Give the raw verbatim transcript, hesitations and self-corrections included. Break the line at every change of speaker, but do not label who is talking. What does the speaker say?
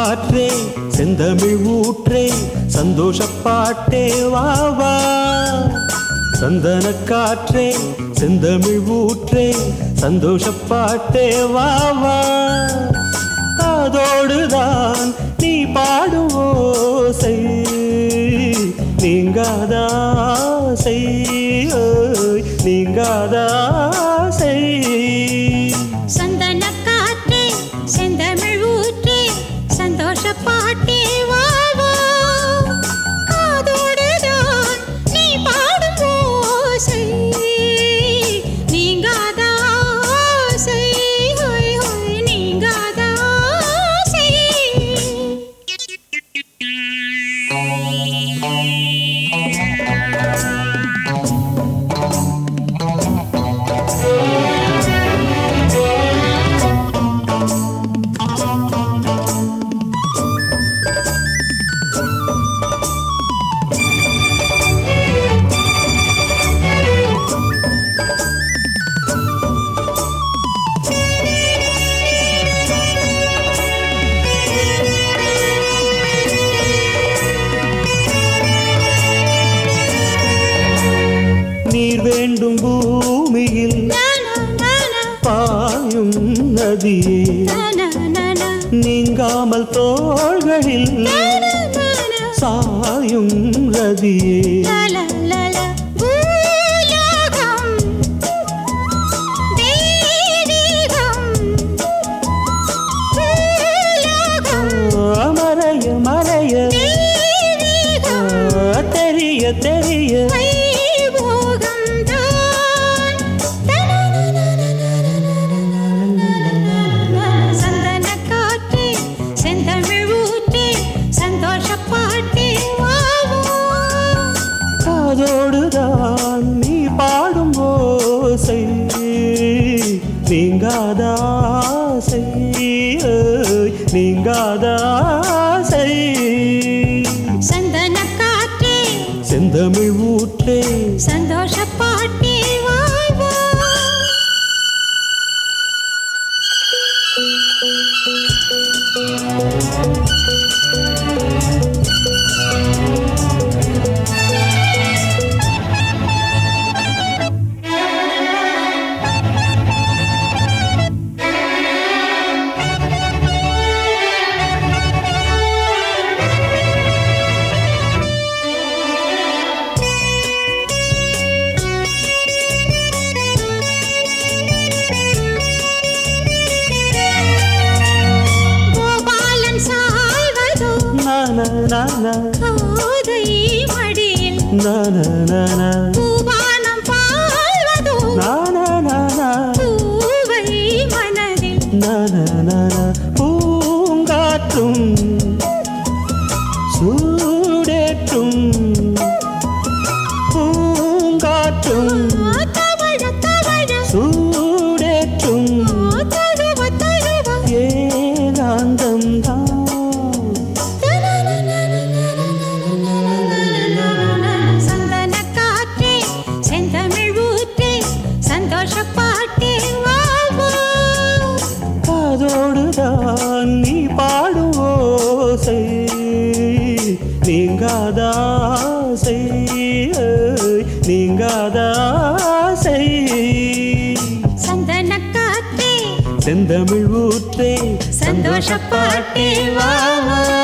காற்றே செந்தமிழ் ஊற்றே சந்தோஷப்பாட்டே வா வா. சந்தன காற்றே செந்தமிழ் ஊற்றே சந்தோஷப்பாட்டே வா வா. காதோடுதான் நீ பாடும் ஓசை நீங்காதாசை நீங்காதாசை.
சந்தன காற்றே செந்தமிழ் ஊற்றே சந்தோஷப்பாட்டே வா வா. காதோடுதான் நீ பாடும் ஓசை நீங்காதாசை நீங்காதாசை.
நீர் வேண்டும் பூமியில் பாயும் நதியே நீங்காமல் தோள்களில் சாயும் ரதியே. மறைய மறைய தெரிய தெரிய காதோடுதான் நீ பாடும் ஓசை நீங்காதாசை நீங்காதாசை.
சந்தன காற்றே
செந்தமிழ் ஊற்றே
சந்தோஷப்பாட்டே வா வா. கோதை மடியில் பூவானம் பாழ்வதோ பூவை மனதில்
பூங்காற்றும் சூடேற்றும் பூங்காற்றும்
தவழ தவழ
சூடேற்றும்
தழுவ தழுவ
ஏகாந்தம் தான்.
சந்தன காற்றே செந்தமிழ் ஊற்றே சந்தோஷப்பாட்டே வா வா.
காதோடுதான் நீ பாடும் ஓசை நீங்காதாசை நீங்காதாசை.
சந்தன காற்றே
செந்தமிழ் ஊற்றே
சந்தோஷப்பாட்டே வா வா.